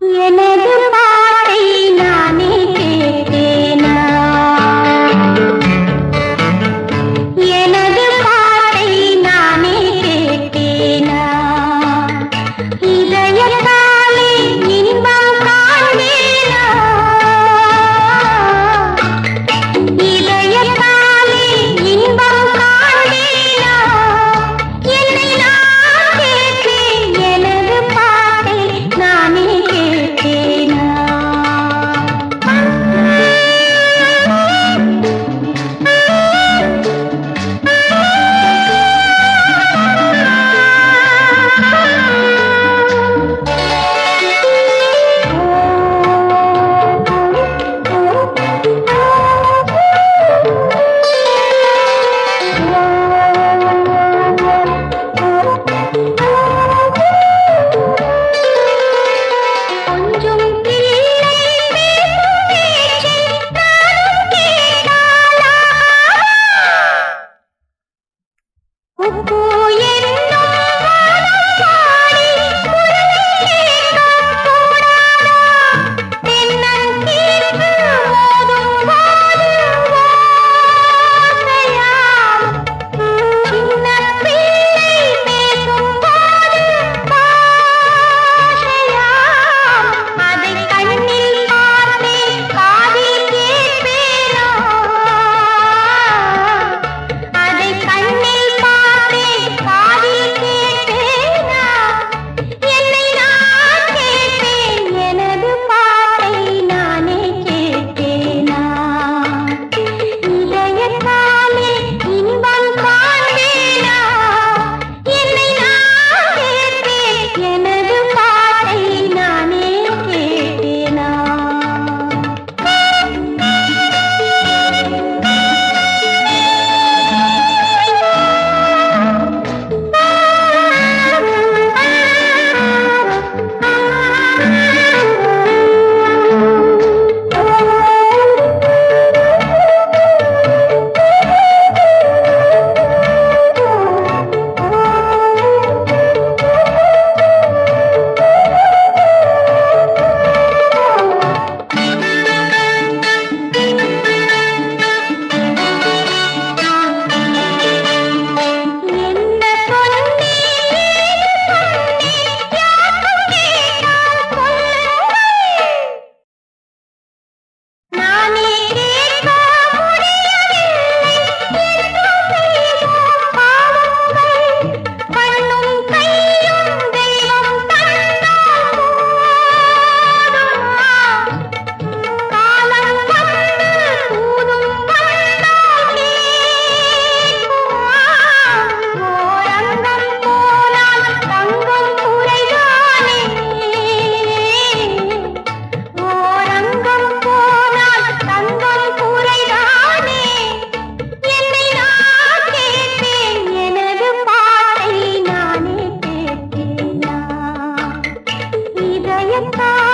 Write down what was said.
எனது பாட்டை நானே கேட்டேனா? எனது பாட்டை நானே கேட்டேனா? இதயத்தாலே இன்பம் காண்பேனா? இதயத்தாலே இன்பம் காண்பேனா? என்னை நான் கேட்டேன், எனது பாட்டை நானே கேட்டேனா? கொஞ்சம் பிள்ளை பேசும் பேச்சை நானும் கேட்டாளா? உப்பு என்னும் வானம் பாடி குரலை கேட்கக் கூடாதா? தென்னங்கீற்று மோதும் போது ஓசையாம். சின்னப் பிள்ளை பேசும் போது பாஷையாம். அதைக் கண்ணில் பார்த்தே காதில் கேட்பேனா? அதைக் கண்ணில் பார்த்தே காதில் கேட்பேனா? என்னை நான் கேட்பேன், எனது பாட்டை நானே கேட்பேனா? இதயத்தாலே இன்பம் காண்பேனா? என்னை நான் கேட்பேன், எனது பாட்டை நானே கேட்பேனா? என்ன சொன்னே, யாருக்கும் கேட்டால் சொல்லுங்கள். நானே கேட்க முடியவில்லை என்றும் செய்வோம் பாவங்கள். கண்ணும் கையும் தெய்வம் தந்தால் போதுமா? காலம் வந்து தூதும் வந்தால் கேட்குமா? ஓரங்கம் போனால் தங்கம் குறைதானே? ஓரங்கம் போனால் தங்கம் குறைதானே? என்னை நான் கேட்பேன், எனது பாட்டை நானே கேட்பேனா? இதயத்தால்